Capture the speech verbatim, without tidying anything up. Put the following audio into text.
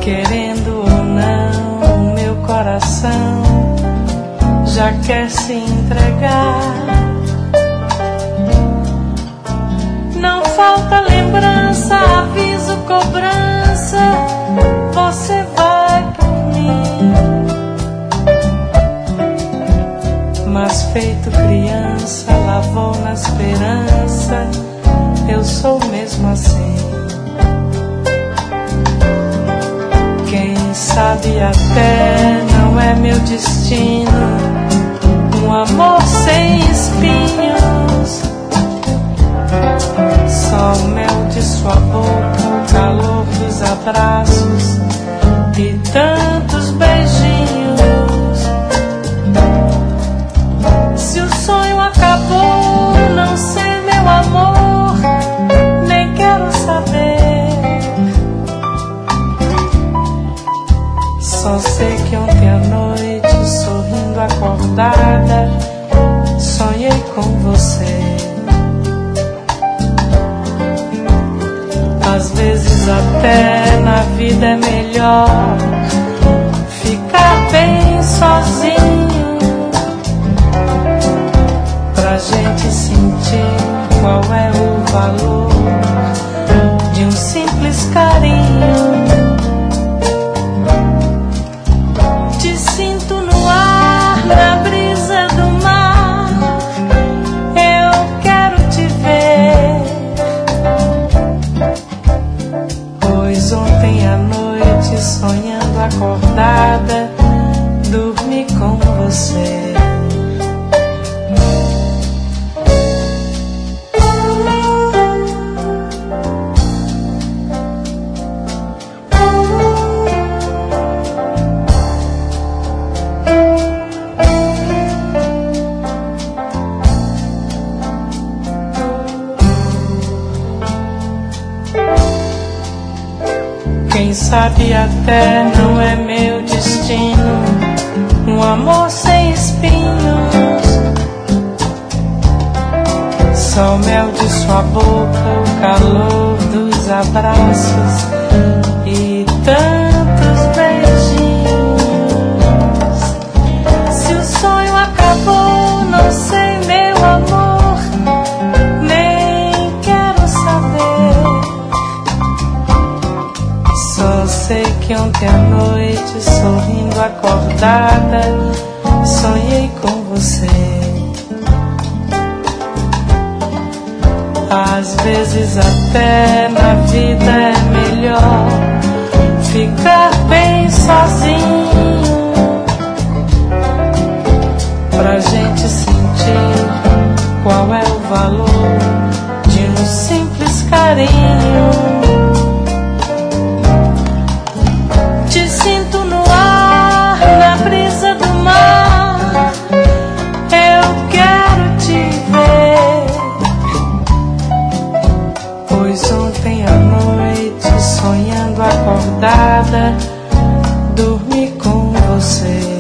Querendo ou não, o meu coração já quer se entregar. Não falta lembrança, aviso, cobrança, você vai por mim. Mas feito criança, lavou na esperança, eu sou mesmo assim. Quem sabe até não é meu destino, um amor sem espinhos. Só o mel de sua boca, o calor dos abraços e tantos beijinhos. Se o sonho acabou, não sei, meu amor, nem quero saber. Só sei que ontem à noite, sorrindo acordada, sonhei com você. Às vezes até na vida é melhor ficar bem sozinho, pra gente sentir qual é o valor de um simples carinho. Te sinto no ar, na brisa do mar, eu quero te ver. Pois ontem à noite, sonhando acordada, dormi com você. Quem sabe até não é meu destino, um amor sem espinhos. Só o mel de sua boca, o calor dos abraços e tantos beijinhos. Se o sonho acabou, não sei, meu amor, nem quero saber. Só sei que ontem à noite, sorrindo acordada, sonhei com você. Às vezes até na vida é melhor ficar bem sozinho, pra gente sentir qual é o valor de um simples carinho. Te sinto no ar, na brisa do mar, eu quero te ver. Pois ontem à noite, sonhando acordada, dormi com você.